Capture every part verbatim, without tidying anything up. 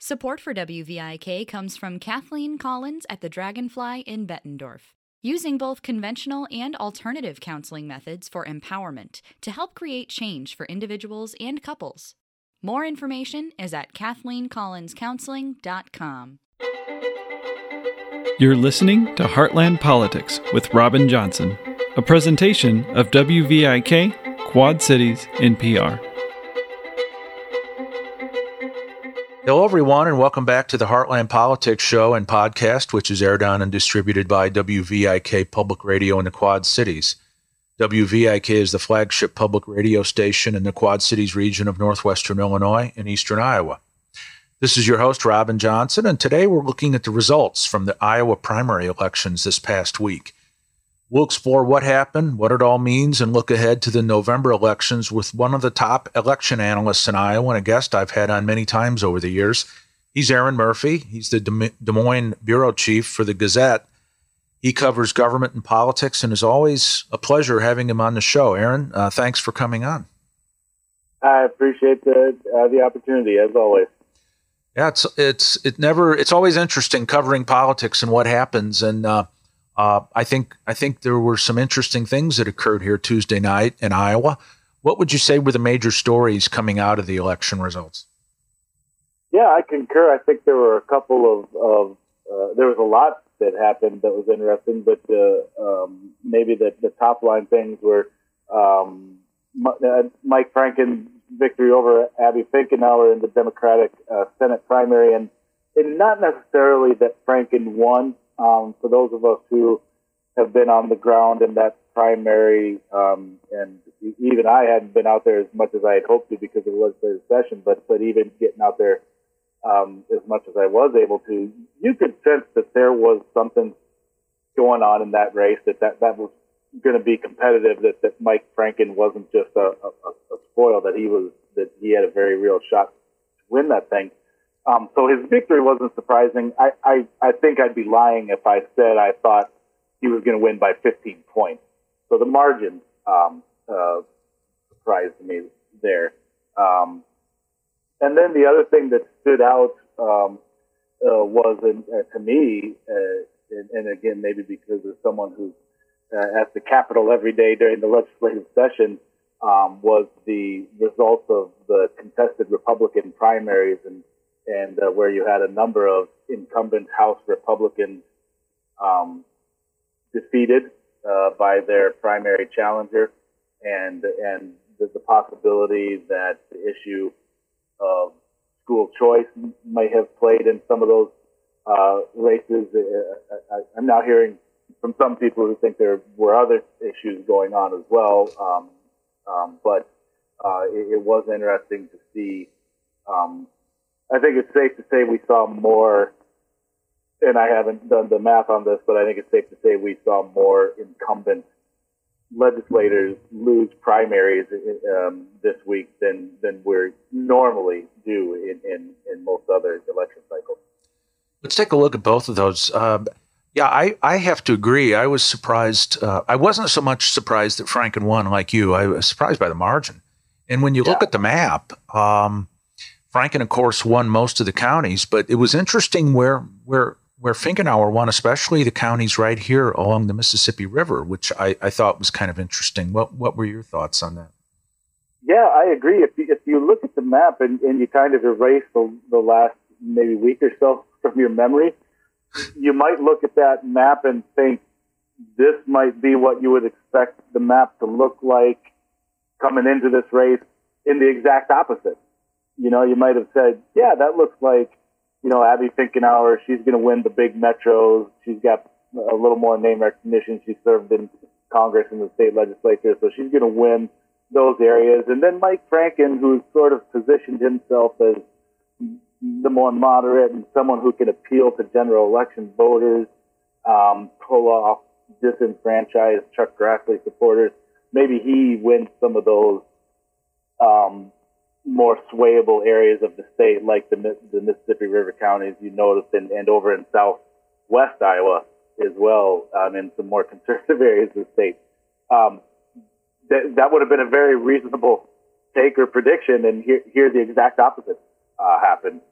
Support for W V I K comes from Kathleen Collins at the Dragonfly in Bettendorf, using both conventional and alternative counseling methods for empowerment to help create change for individuals and couples. More information is at kathleen collins counseling dot com. You're listening to Heartland Politics with Robin Johnson, a presentation of W V I K, Quad Cities N P R. Hello, everyone, and welcome back to the Heartland Politics Show and podcast, which is aired on and distributed by W V I K Public Radio in the Quad Cities. W V I K is the flagship public radio station in the Quad Cities region of northwestern Illinois and eastern Iowa. This is your host, Robin Johnson, and today we're looking at the results from the Iowa primary elections this past week. We'll explore what happened, what it all means, and look ahead to the November elections with one of the top election analysts in Iowa and a guest I've had on many times over the years. He's Aaron Murphy. He's the Des Moines bureau chief for the Gazette. He covers government and politics, and is always a pleasure having him on the show. Aaron, uh, thanks for coming on. I appreciate the uh, the opportunity, as always. Yeah, it's it's it never it's always interesting covering politics and what happens, and uh, uh, I think I think there were some interesting things that occurred here Tuesday night in Iowa. What would you say were the major stories coming out of the election results? Yeah, I concur. I think there were a couple of, of uh, there was a lot that happened that was interesting, but uh, um, maybe the, the top line things were um, Mike Franken's victory over Abby Finkenauer in the Democratic uh, Senate primary, and, and not necessarily that Franken won. Um, for those of us who have been on the ground in that primary, um, and even I hadn't been out there as much as I had hoped to because it was the session, but but even getting out there um, as much as I was able to, you could sense that there was something going on in that race, that that, that was going to be competitive, that, that Mike Franken wasn't just a, a, a spoil, that he was that he had a very real shot to win that thing. Um, so his victory wasn't surprising. I, I, I think I'd be lying if I said I thought he was going to win by fifteen points. So the margin um, uh, surprised me there. Um, and then the other thing that stood out um, uh, was, in, uh, to me, uh, and, and again, maybe because of someone who's uh, at the Capitol every day during the legislative session, um, was the results of the contested Republican primaries, and and uh, where you had a number of incumbent House Republicans um, defeated uh, by their primary challenger, and and the, the possibility that the issue of school choice may have played in some of those uh, races. I, I, I'm now hearing from some people who think there were other issues going on as well, um, um, but uh, it, it was interesting to see. Um, I think it's safe to say we saw more, and I haven't done the math on this, but I think it's safe to say we saw more incumbent legislators lose primaries um, this week than than we normally do in, in, in most other election cycles. Let's take a look at both of those. Uh, yeah, I, I have to agree. I was surprised. Uh, I wasn't so much surprised that Franken won like you. I was surprised by the margin. And when you yeah. look at the map, um, Franken, of course, won most of the counties, but it was interesting where where where Finkenauer won, especially the counties right here along the Mississippi River, which I, I thought was kind of interesting. What what were your thoughts on that? Yeah, I agree. If you, if you look at the map and, and you kind of erase the, the last maybe week or so from your memory, you might look at that map and think this might be what you would expect the map to look like coming into this race, in the exact opposite. You know, you might have said, yeah, that looks like, you know, Abby Finkenauer, she's going to win the big metros. She's got a little more name recognition. She served in Congress and the state legislature, so she's going to win those areas. And then Mike Franken, who's sort of positioned himself as the more moderate and someone who can appeal to general election voters, um, pull off disenfranchised Chuck Grassley supporters. Maybe he wins some of those um, more swayable areas of the state, like the, the Mississippi River counties you noticed, and, and over in southwest Iowa as well, um, in some more conservative areas of the state. Um, that, that would have been a very reasonable take or prediction, and here, here the exact opposite uh, happened.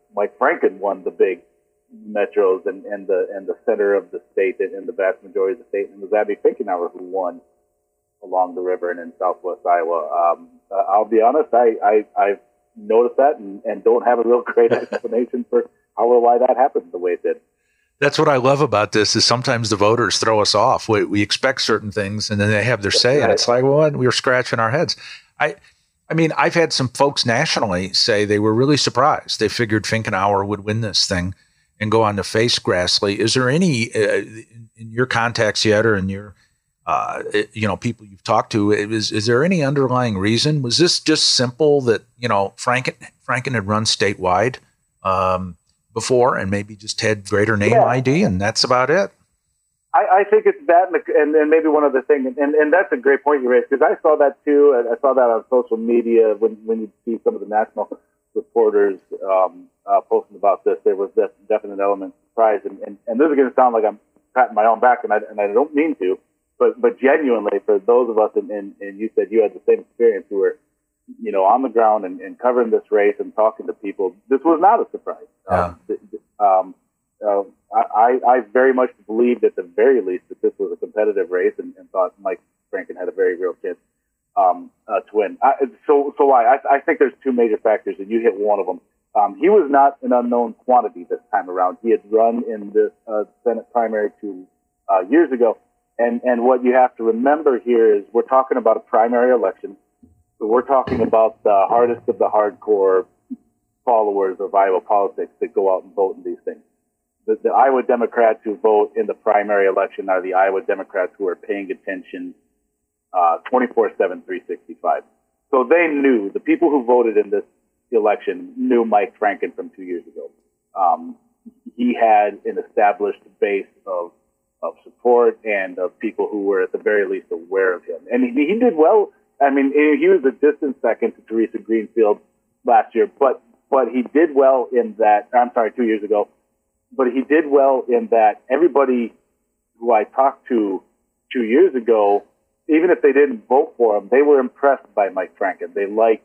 Mike Franken won the big metros and, and the and the center of the state and the vast majority of the state, and it was Abby Finkenauer who won along the river and in southwest Iowa. Um, uh, I'll be honest, I, I, I've noticed that and, and don't have a real great explanation for how or why that happened the way it did. That's what I love about this is sometimes the voters throw us off. We, we expect certain things and then they have their say right. And it's like, well, we were scratching our heads. I I mean, I've had some folks nationally say they were really surprised. They figured Finkenauer would win this thing and go on to face Grassley. Is there any, uh, in your contacts yet or in your, uh, you know, people you've talked to, is is there any underlying reason? Was this just simple that, you know, Franken, Franken had run statewide um, before and maybe just had greater name yeah. I D and that's about it? I, I think it's that, and, and maybe one other thing, and, and that's a great point you raised, because I saw that too, and I saw that on social media when, when you see some of the national reporters um, uh, posting about this. There was this definite element of surprise, and, and, and this is going to sound like I'm patting my own back, and I, and I don't mean to, but but genuinely, for those of us, and, and, and you said you had the same experience, who were, you know, on the ground and, and covering this race and talking to people, this was not a surprise. Yeah. Um, um, Uh, I, I very much believed at the very least that this was a competitive race and, and thought Mike Franken had a very real chance um, uh, to win. I, so so why? I, I think there's two major factors, and you hit one of them. Um, he was not an unknown quantity this time around. He had run in this uh, Senate primary two uh, years ago. And, and what you have to remember here is we're talking about a primary election. So we're talking about the hardest of the hardcore followers of Iowa politics that go out and vote in these things. The, the Iowa Democrats who vote in the primary election are the Iowa Democrats who are paying attention uh, twenty-four seven, three sixty-five. So they knew, the people who voted in this election knew Mike Franken from two years ago. Um, he had an established base of, of support and of people who were at the very least aware of him. And he, he did well. I mean, he was a distant second to Teresa Greenfield last year, but, but he did well in that, I'm sorry, two years ago. But he did well in that everybody who I talked to two years ago, even if they didn't vote for him, they were impressed by Mike Franken. They liked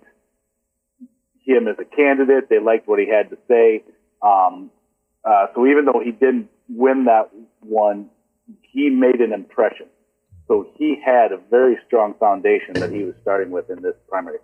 him as a candidate. They liked what he had to say. Um, uh, so even though he didn't win that one, he made an impression. So he had a very strong foundation that he was starting with in this primary.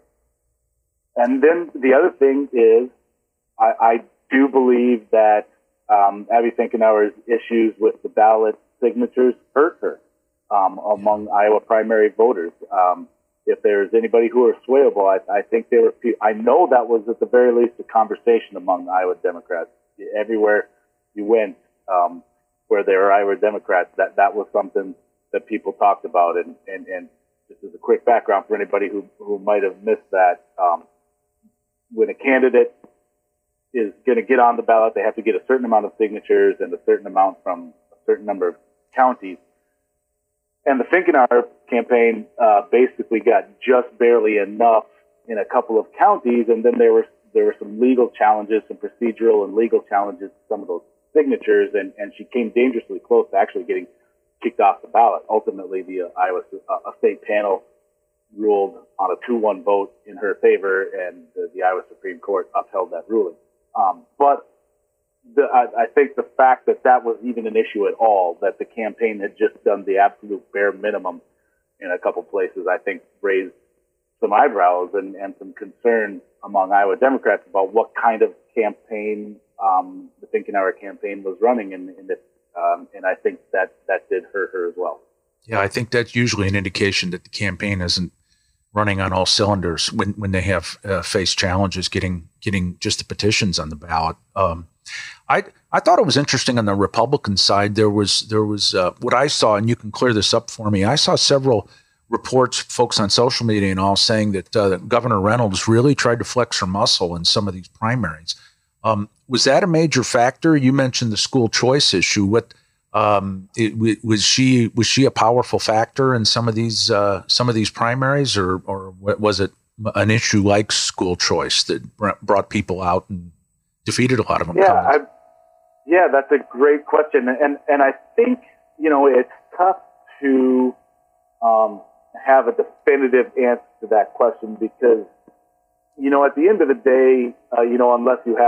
And then the other thing is, I, I do believe that Um, Abby Finkenauer's issues with the ballot signatures hurt her um, among Iowa primary voters. Um, if there's anybody who are swayable, I, I think there were. I know that was at the very least a conversation among Iowa Democrats. Everywhere you went, um, where there were Iowa Democrats, that that was something that people talked about. And and, and just as a quick background for anybody who who might have missed that, um, when a candidate is going to get on the ballot, they have to get a certain amount of signatures and a certain amount from a certain number of counties. And the Finkenauer campaign uh, basically got just barely enough in a couple of counties, and then there were there were some legal challenges, some procedural and legal challenges to some of those signatures, and, and she came dangerously close to actually getting kicked off the ballot. Ultimately, the uh, Iowa uh, a state panel ruled on a two one vote in her favor, and the, the Iowa Supreme Court upheld that ruling. Um, but the, I, I think the fact that that was even an issue at all, that the campaign had just done the absolute bare minimum in a couple places, I think raised some eyebrows and, and some concern among Iowa Democrats about what kind of campaign um, the Finkenauer campaign was running, and, and, it, um, and I think that that did hurt her as well. Yeah, I think that's usually an indication that the campaign isn't running on all cylinders when, when they have uh, faced challenges getting getting just the petitions on the ballot. Um, I I thought it was interesting on the Republican side. There was there was uh, what I saw, and you can clear this up for me. I saw several reports, folks on social media and all, saying that, uh, that Governor Reynolds really tried to flex her muscle in some of these primaries. Um, was that a major factor? You mentioned the school choice issue. What Um, it, was she was she a powerful factor in some of these uh, some of these primaries, or or was it an issue like school choice that brought people out and defeated a lot of them? Yeah, I, yeah, that's a great question, and and I think you know it's tough to um, have a definitive answer to that question because you know at the end of the day, uh, you know unless you have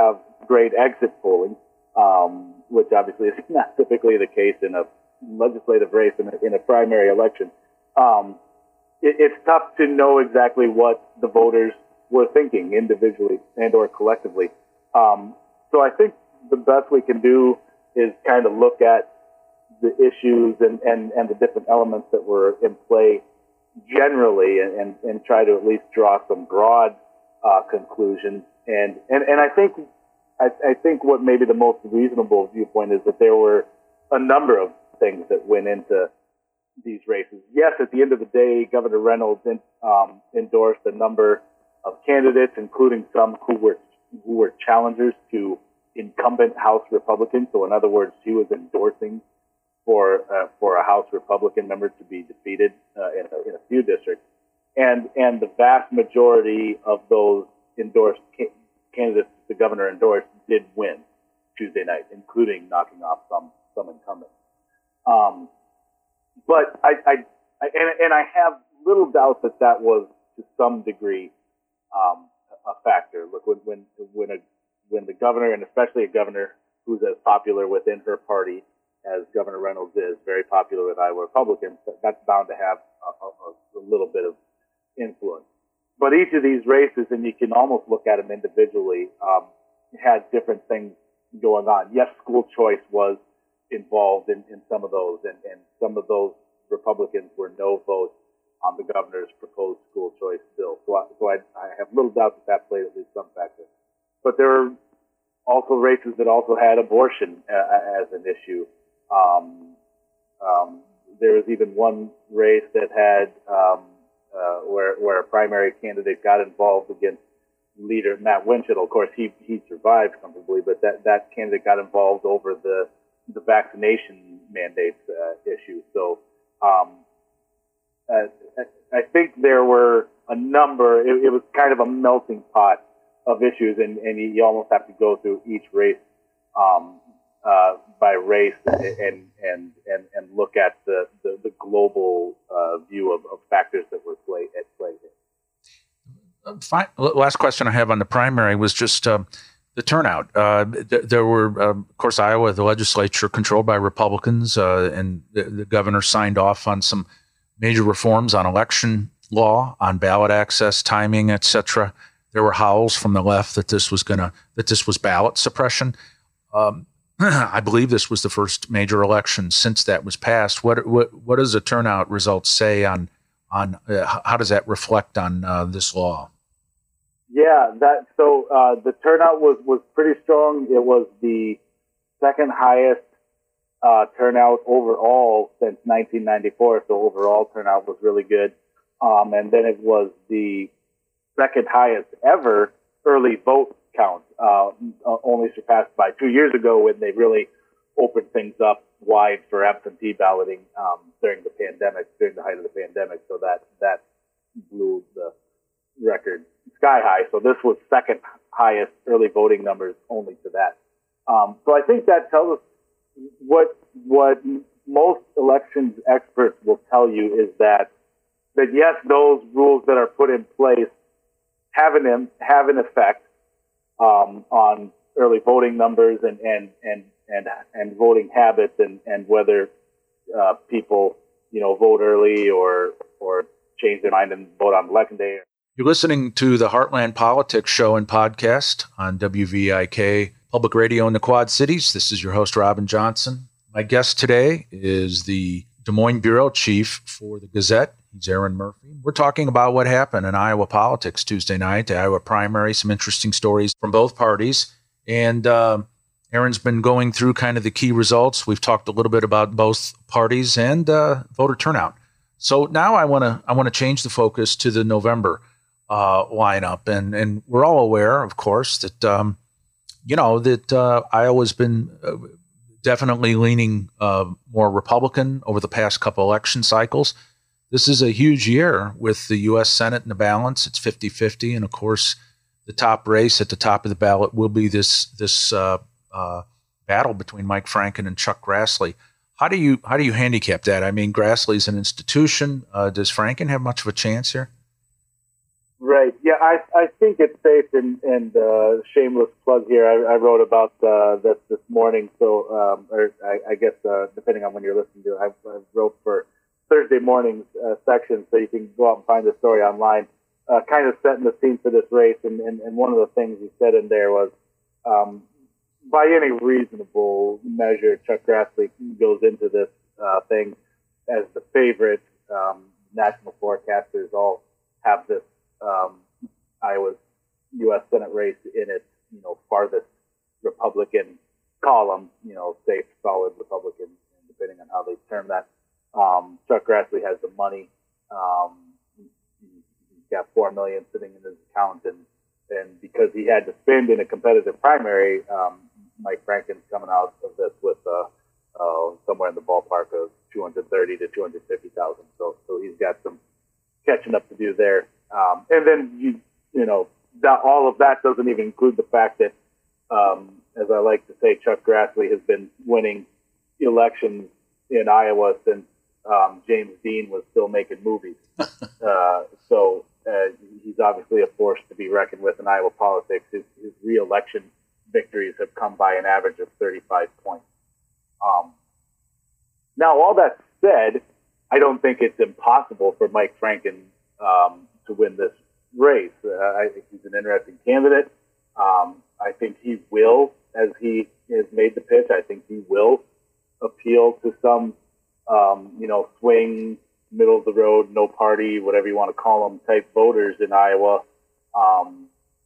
grade exit polling, um, which obviously is not typically the case in a legislative race in a, in a primary election. Um, it, it's tough to know exactly what the voters were thinking individually and or collectively. Um, so I think the best we can do is kind of look at the issues and, and, and the different elements that were in play generally and, and, and try to at least draw some broad uh, conclusions. And, and, and I think I, I think what maybe the most reasonable viewpoint is that there were a number of things that went into these races. Yes, at the end of the day, Governor Reynolds in, um, endorsed a number of candidates, including some who were who were challengers to incumbent House Republicans. So, in other words, she was endorsing for uh, for a House Republican member to be defeated uh, in, a, in a few districts, and and the vast majority of those endorsed ca- candidates the governor endorsed did win Tuesday night, including knocking off some some incumbents. Um, but I, I, I and, and I have little doubt that that was to some degree um, a factor. Look, when when when a when the governor, and especially a governor who's as popular within her party as Governor Reynolds is, very popular with Iowa Republicans, that's bound to have a, a, a little bit of influence. But each of these races, and you can almost look at them individually, um, had different things going on. Yes, school choice was involved in, in some of those, and, and some of those Republicans were no votes on the governor's proposed school choice bill. So, I, so I, I have little doubt that that played at least some factor. But there are also races that also had abortion uh, as an issue. Um, um, there was even one race that had um, uh, where where a primary candidate got involved against leader Matt Winchell. Of course, he he survived comfortably, but that, that candidate got involved over the the vaccination mandates uh, issue. So um, uh, I think there were a number. It, it was kind of a melting pot of issues, and, and you almost have to go through each race um, uh, by race and and and and look at the the, the global uh, view of, of factors that were play at play here. Fine. Last question I have on the primary was just uh, the turnout. Uh, th- there were, uh, of course, Iowa, the legislature controlled by Republicans, uh, and the, the governor signed off on some major reforms on election law, on ballot access, timing, et cetera. There were howls from the left that this was gonna that this was ballot suppression. Um, I believe this was the first major election since that was passed. What what what does the turnout results say on on uh, how does that reflect on uh, this law? Yeah, that so uh, the turnout was, was pretty strong. It was the second highest uh, turnout overall since nineteen ninety-four. So overall turnout was really good. Um, and then it was the second highest ever early vote count, uh, only surpassed by two years ago when they really opened things up wide for absentee balloting um, during the pandemic, during the height of the pandemic. So that that blew the record sky high. So this was second highest early voting numbers only to that. Um, so I think that tells us what what most elections experts will tell you is that that yes, those rules that are put in place have an have an effect um, on early voting numbers and and and and, and voting habits and, and whether uh, people you know vote early or or change their mind and vote on election day. You're listening to the Heartland Politics Show and podcast on W V I K Public Radio in the Quad Cities. This is your host, Robin Johnson. My guest today is the Des Moines Bureau Chief for the Gazette. He's Aaron Murphy. We're talking about what happened in Iowa politics Tuesday night, the Iowa primary, some interesting stories from both parties. And uh, Aaron's been going through kind of the key results. We've talked a little bit about both parties and uh, voter turnout. So now I want to I want to change the focus to the November uh, lineup. And, and we're all aware, of course, that, um, you know, that uh, Iowa's been uh, definitely leaning uh, more Republican over the past couple election cycles. This is a huge year with the U S Senate in the balance. It's fifty-fifty. And, of course, the top race at the top of the ballot will be this this uh, uh, battle between Mike Franken and Chuck Grassley. How do you how do you handicap that? I mean, Grassley's an institution. Uh, does Franken have much of a chance here? Right. Yeah, I I think it's safe, and, and uh, shameless plug here. I, I wrote about uh, this this morning, so um, or I, I guess uh, depending on when you're listening to it, I, I wrote for Thursday morning's uh, section, so you can go out and find the story online. Uh, kind of setting the scene for this race, and, and, and one of the things he said in there was, um, by any reasonable measure, Chuck Grassley goes into this uh, thing as the favorite. Um, national forecasters all have this um, Iowa's U S Senate race in its, you know, farthest Republican column, you know, safe, solid Republican, depending on how they term that. Um, Chuck Grassley has the money. Um, he's got four million dollars sitting in his account, and and because he had to spend in a competitive primary, um, Mike Franken's coming out of this with uh, uh, somewhere in the ballpark of two hundred thirty to two hundred fifty thousand. So, so he's got some catching up to do there. Um, and then you, you know, that, all of that doesn't even include the fact that, um, as I like to say, Chuck Grassley has been winning elections in Iowa since um, James Dean was still making movies. uh, so uh, he's obviously a force to be reckoned with in Iowa politics. His, his re-election victories have come by an average of thirty-five points. Um, now, all that said, I don't think it's impossible for Mike Franken um, to win this race. Uh, I think he's an interesting candidate. Um, I think he will, as he has made the pitch, I think he will appeal to some, um, you know, swing, middle of the road, no party, whatever you want to call them, type voters in Iowa, um,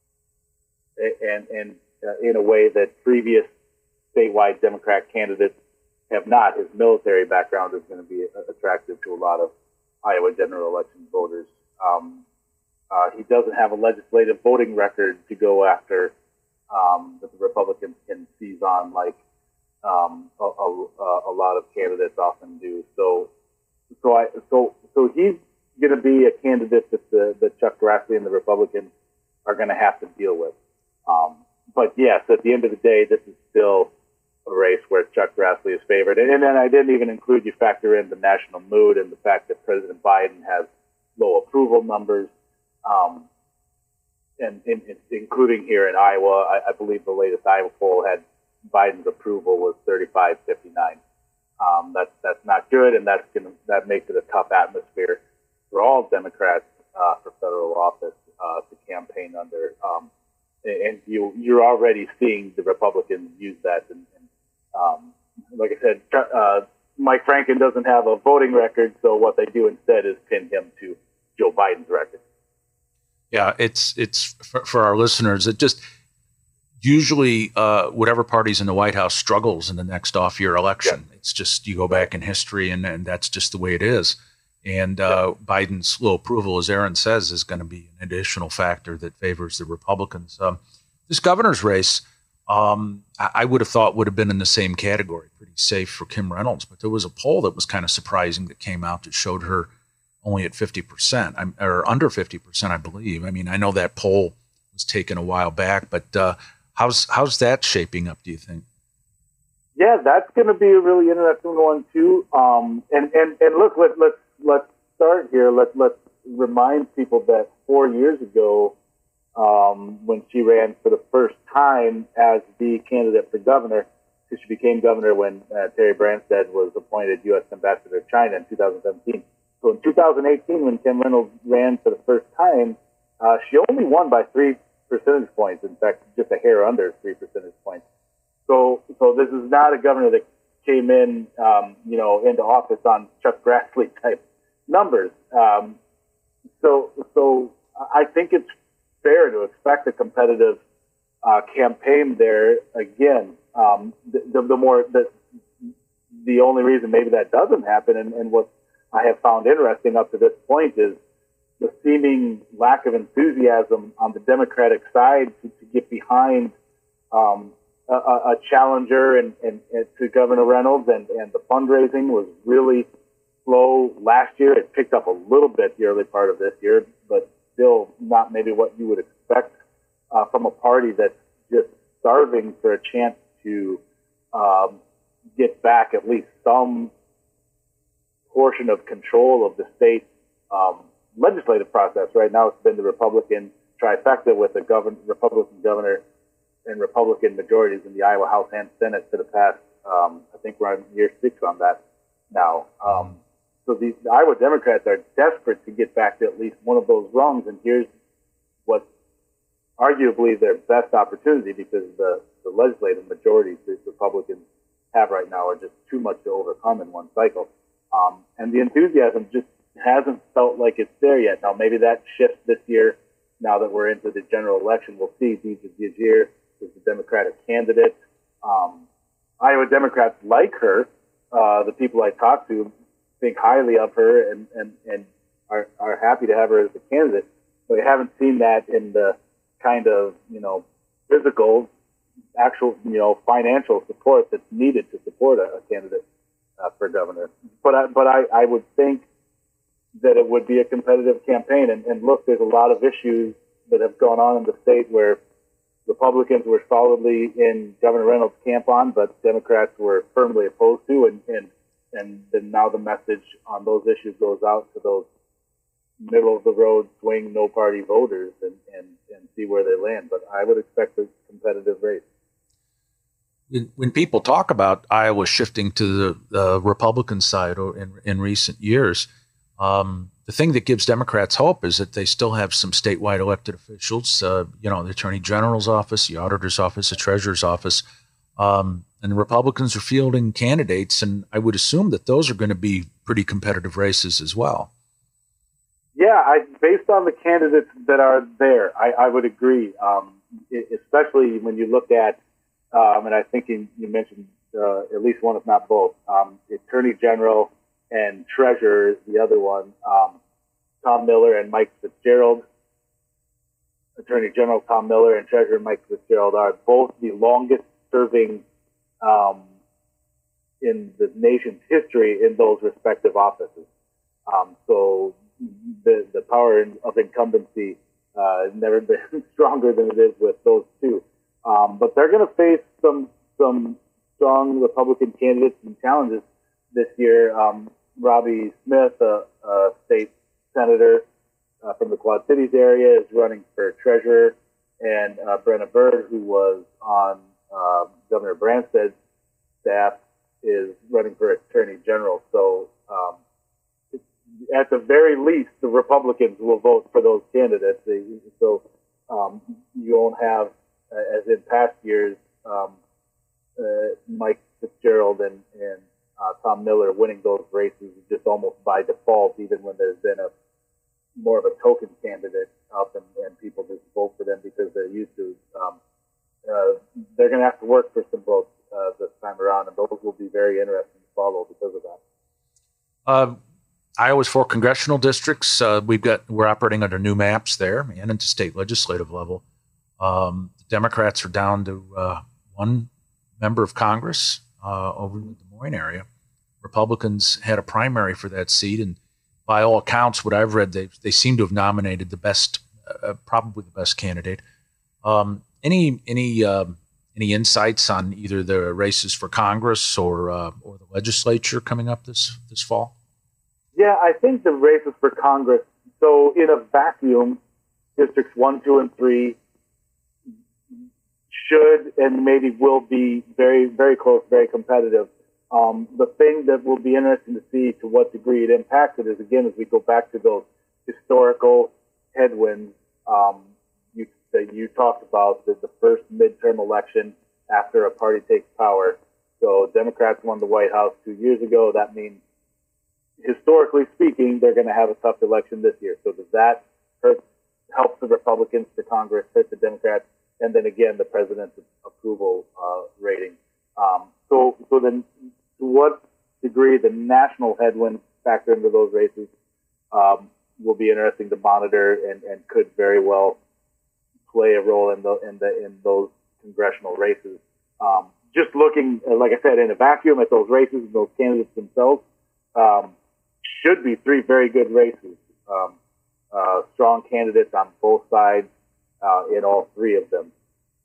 and, and uh, in a way that previous statewide Democrat candidates have not. His military background is going to be attractive to a lot of Iowa general election voters. Um, uh, he doesn't have a legislative voting record to go after um, that the Republicans can seize on like um, a, a, a lot of candidates often do. So, so I, so, so he's going to be a candidate that the, that Chuck Grassley and the Republicans are going to have to deal with. Um, but yes, at the end of the day, this is still a race where Chuck Grassley is favored. And, and then I didn't even include, you factor in the national mood and the fact that President Biden has low approval numbers, um, and, and, and including here in Iowa, I, I believe the latest Iowa poll had Biden's approval was thirty-five fifty-nine. Um, that's that's not good, and that's gonna that makes it a tough atmosphere for all Democrats uh, for federal office uh, to campaign under. Um, and you you're already seeing the Republicans use that. And, and um, like I said, uh, Mike Franken doesn't have a voting record, so what they do instead is pin him to Joe Biden's record. Yeah, it's it's for, for our listeners. It just usually uh, whatever party's in the White House struggles in the next off-year election. Yeah. It's just you go back in history, and, and that's just the way it is. And uh, yeah. Biden's low approval, as Aaron says, is going to be an additional factor that favors the Republicans. Um, this governor's race, um, I, I would have thought would have been in the same category, pretty safe for Kim Reynolds. But there was a poll that was kind of surprising that came out that showed her only at fifty percent, or under fifty percent, I believe. I mean, I know that poll was taken a while back, but uh, how's how's that shaping up, do you think? Yeah, that's going to be a really interesting one, too. Um, and, and, and look, let, let's, let's start here. Let, let's remind people that four years ago, um, when she ran for the first time as the candidate for governor, because she became governor when uh, Terry Branstad was appointed U S ambassador to China in two thousand seventeen. So in two thousand eighteen, when Kim Reynolds ran for the first time, uh, she only won by three percentage points. In fact, just a hair under three percentage points. So, so this is not a governor that came in, um, you know, into office on Chuck Grassley type numbers. Um, so, so I think it's fair to expect a competitive uh, campaign there again. Um, the, the, the more the the only reason maybe that doesn't happen, and, and what I have found interesting up to this point, is the seeming lack of enthusiasm on the Democratic side to, to get behind um, a, a challenger and, and, and to Governor Reynolds, and, and the fundraising was really slow last year. It picked up a little bit the early part of this year, but still not maybe what you would expect uh, from a party that's just starving for a chance to um, get back at least some portion of control of the state um, legislative process. Right now, it's been the Republican trifecta with the govern- Republican governor and Republican majorities in the Iowa House and Senate for the past, um, I think we're on year six on that now. Um, so these, the Iowa Democrats are desperate to get back to at least one of those rungs, and here's what's arguably their best opportunity, because the, the legislative majorities the Republicans have right now are just too much to overcome in one cycle. Um, and the enthusiasm just hasn't felt like it's there yet. Now, maybe that shifts this year now that we're into the general election. We'll see. Deidre DeJear is the Democratic candidate. Um, Iowa Democrats like her. Uh, the people I talk to think highly of her and, and, and are, are happy to have her as a candidate. But we haven't seen that in the kind of, you know, physical, actual, you know, financial support that's needed to support a, a candidate uh, for governor. But I, but I, I would think that it would be a competitive campaign. And, and look, there's a lot of issues that have gone on in the state where Republicans were solidly in Governor Reynolds' camp on, but Democrats were firmly opposed to, and, and, and then now the message on those issues goes out to those middle-of-the-road swing no-party voters and, and, and see where they land. But I would expect a competitive race. When people talk about Iowa shifting to the, the Republican side or in, in recent years, um, the thing that gives Democrats hope is that they still have some statewide elected officials, uh, you know, the Attorney General's office, the Auditor's office, the Treasurer's office, um, and the Republicans are fielding candidates, and I would assume that those are going to be pretty competitive races as well. Yeah, I, based on the candidates that are there, I, I would agree, um, especially when you look at, um, and I think you, you mentioned uh, at least one, if not both, um, the Attorney General and Treasurer is the other one. Um, Tom Miller and Mike Fitzgerald. Attorney General Tom Miller and Treasurer Mike Fitzgerald are both the longest serving um, in the nation's history in those respective offices. Um, so the the power of incumbency uh, has never been stronger than it is with those two. Um, but they're going to face some some strong Republican candidates and challenges this year. Um, Robbie Smith, a, a state senator uh, from the Quad Cities area, is running for treasurer, and uh, Brenna Bird, who was on uh, Governor Branstad's staff, is running for attorney general. So, um, at the very least, the Republicans will vote for those candidates. So, um, you won't have, uh, as in past years, um, uh, Mike Fitzgerald and, and Uh, Tom Miller winning those races just almost by default, even when there's been a more of a token candidate up and, and people just vote for them because they're used to. Um, uh, they're going to have to work for some votes uh, this time around, and those will be very interesting to follow because of that. Uh, Iowa's four congressional districts. Uh, we've got we're operating under new maps there and at the state legislative level. Um, the Democrats are down to uh, one member of Congress uh, over in the Des Moines area. Republicans had a primary for that seat, and by all accounts, what I've read, they they seem to have nominated the best, uh, probably the best candidate. Um, any any uh, any insights on either the races for Congress or uh, or the legislature coming up this this fall? Yeah, I think the races for Congress. So in a vacuum, districts one, two, and three should and maybe will be very, very close, very competitive. Um, the thing that will be interesting to see to what degree it impacted is, again, as we go back to those historical headwinds um, you, that you talked about, the, the first midterm election after a party takes power. So Democrats won the White House two years ago. That means, historically speaking, they're going to have a tough election this year. So does that hurt, help the Republicans to Congress, hurt the Democrats? And then again, the president's approval uh, rating. Um, so, so then, to what degree the national headwinds factor into those races um, will be interesting to monitor, and, and could very well play a role in the in the in those congressional races. Um, just looking, like I said, in a vacuum at those races and those candidates themselves, um, should be three very good races. Um, uh, strong candidates on both sides uh, in all three of them.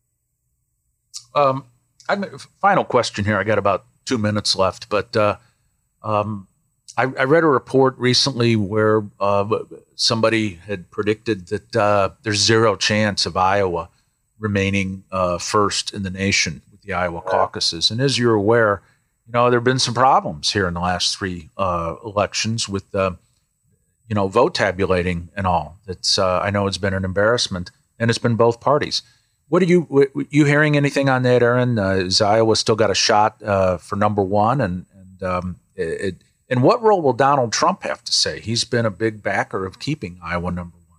Um, I'm, final question here. I got about two minutes left, but uh, um, I, I read a report recently where uh, somebody had predicted that uh, there's zero chance of Iowa remaining uh, first in the nation with the Iowa caucuses. And as you're aware, you know, there have been some problems here in the last three uh, elections with, uh, you know, vote tabulating and all. That's uh, I know it's been an embarrassment, and it's been both parties. What are you w- you hearing anything on that, Aaron? Uh, is Iowa still got a shot uh, for number one? And, and um, it, and what role will Donald Trump have to say? He's been a big backer of keeping Iowa number one.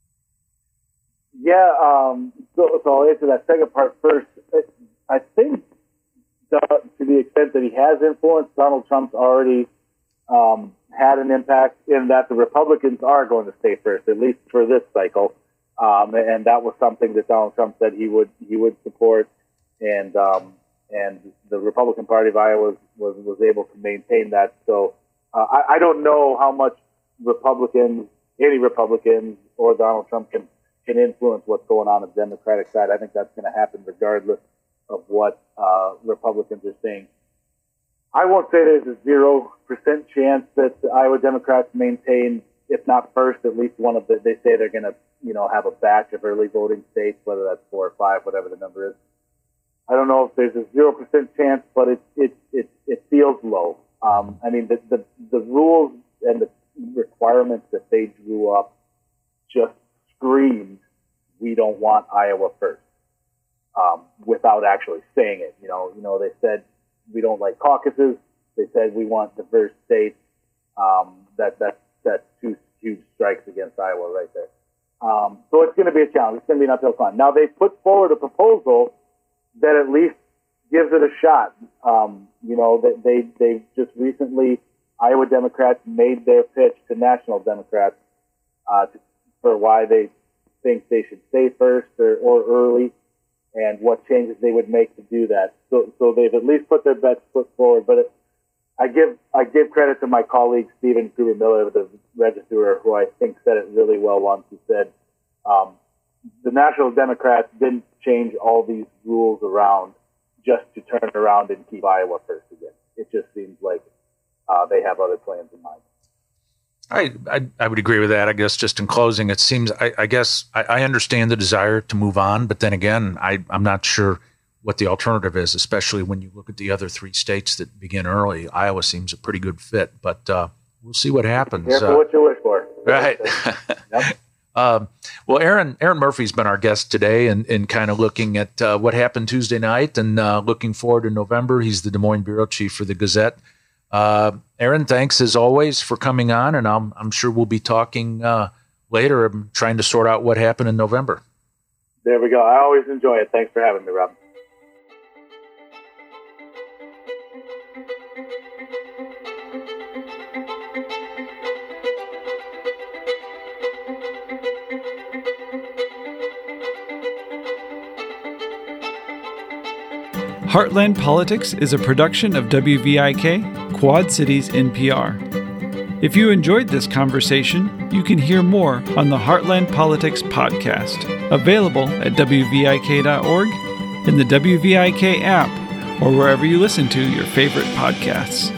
Yeah, um, so, so I'll answer that second part first. I think to the extent that he has influence, Donald Trump's already um, had an impact in that the Republicans are going to stay first, at least for this cycle. Um, and that was something that Donald Trump said he would he would support, and um, and the Republican Party of Iowa was was, was able to maintain that. So uh, I, I don't know how much Republicans, any Republicans, or Donald Trump can can influence what's going on on the Democratic side. I think that's going to happen regardless of what uh, Republicans are saying. I won't say there's a zero percent chance that the Iowa Democrats maintain, if not first, at least one of the. They say they're going to, you know, have a batch of early voting states, whether that's four or five, whatever the number is. I don't know if there's a zero percent chance, but it it it it feels low. Um, I mean, the, the the rules and the requirements that they drew up just screamed, we don't want Iowa first, um, without actually saying it. You know, you know, they said we don't like caucuses. They said we want diverse states. Um, that that that's two huge strikes against Iowa right there. Um, so it's going to be a challenge. It's going to be an uphill climb. Now, they put forward a proposal that at least gives it a shot. Um, you know, that they, they just recently, Iowa Democrats made their pitch to national Democrats uh, to, for why they think they should stay first or, or early, and what changes they would make to do that. So, so they've at least put their best foot forward. But it, I give I give credit to my colleague Stephen Gruber Miller, the Register, who I think said it really well once. He said um, the National Democrats didn't change all these rules around just to turn around and keep Iowa first again. It just seems like uh, they have other plans in mind. I, I I would agree with that. I guess just in closing, it seems I, I guess I, I understand the desire to move on, but then again, I I'm not sure what the alternative is, especially when you look at the other three states that begin early. Iowa seems a pretty good fit, but uh, we'll see what happens. Careful uh, what you wish for. Right. Yep. um, well, Aaron Aaron Murphy's been our guest today, and, and kind of looking at uh, what happened Tuesday night, and uh, looking forward to November. He's the Des Moines bureau chief for the Gazette. Uh, Aaron, thanks as always for coming on, and I'm I'm sure we'll be talking uh, later. I'm trying to sort out what happened in November. There we go. I always enjoy it. Thanks for having me, Rob. Heartland Politics is a production of W V I K, Quad Cities N P R. If you enjoyed this conversation, you can hear more on the Heartland Politics podcast, available at W V I K dot org, in the W V I K app, or wherever you listen to your favorite podcasts.